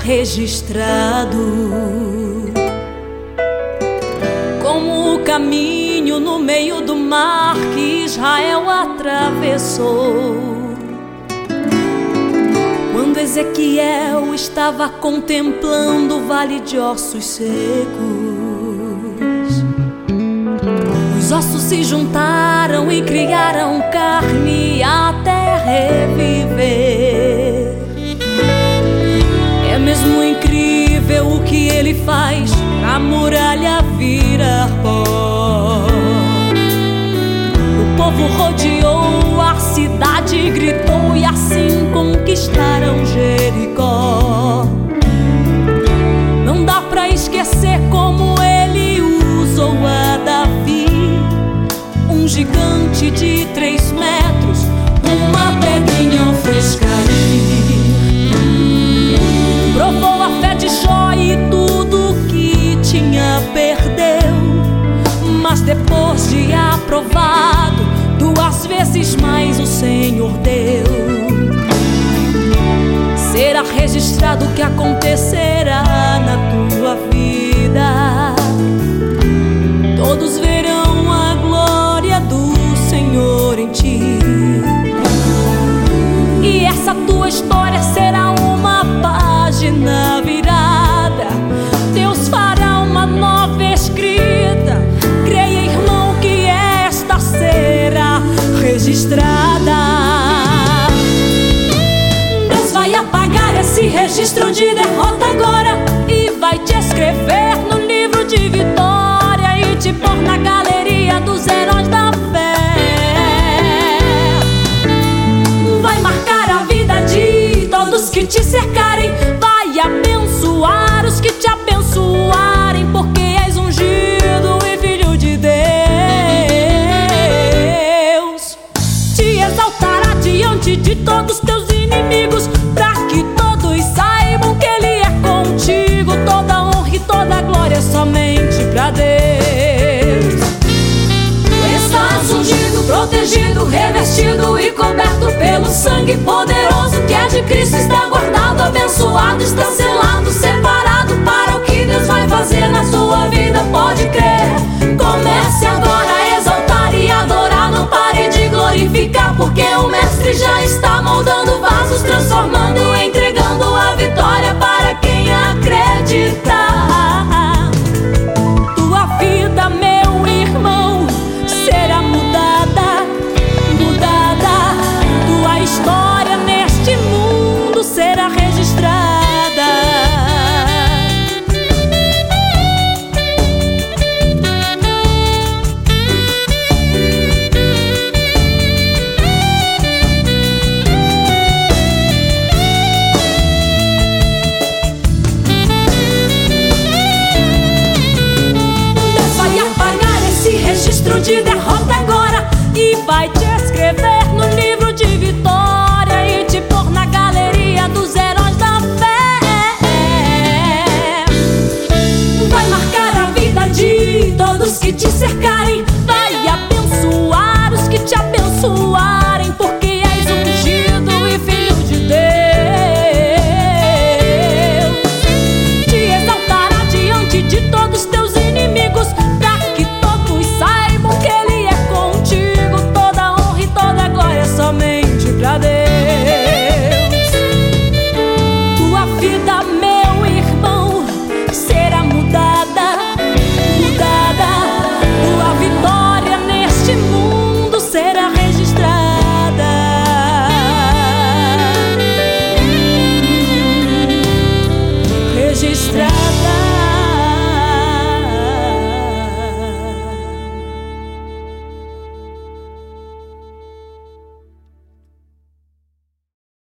registrado como o caminho no meio do mar que Israel atravessou. Quando Ezequiel estava contemplando o vale de ossos secos, os ossos se juntaram e criaram carne até reviver. É mesmo incrível o que ele faz pra muralha virar pó. O povo rodeou a cidade e gritou, e assim conquistaram Jericó. Não dá pra esquecer como ele usou a Davi, um gigante de 3 metros, uma pedrinha o fez cair. Provou a fé de Jó e tudo que tinha perdeu, mas depois de aprovado, 2 vezes mais o Senhor deu. Será registrado o que acontecerá na tua vida. Todos verão a glória do Senhor em ti, e essa tua história será uma página virada. Deus fará uma nova escrita. Creia, irmão, que esta será registrada. Deus vai apagar esse registro de derrota agora e vai te escrever no livro de vitória e te pôr na galeria dos heróis da fé. Vai marcar a vida de todos que te cercarem, vai abençoar os que te abençoarem, porque és ungido e filho de Deus. Te exaltará diante de todos teus inimigos, pra que todos saibam que Ele é contigo. Toda honra e toda glória somente pra Deus. Tu estás ungido, protegido, revestido e coberto pelo sangue poderoso que é de Cristo. Está guardado, abençoado, está selado, separado para o que Deus vai fazer na sua vida. Pode crer. Comece agora a exaltar e adorar, não pare de glorificar, porque o Mestre já está moldando vasos, transformando, entregando a vitória para quem acreditar. Tua vida, meu irmão, será mudada, mudada. Tua história neste mundo será registrada. De derrota agora e vai te escrever no livro de vitória e te pôr na galeria dos heróis da fé. Vai marcar a vida de todos que te cercaram,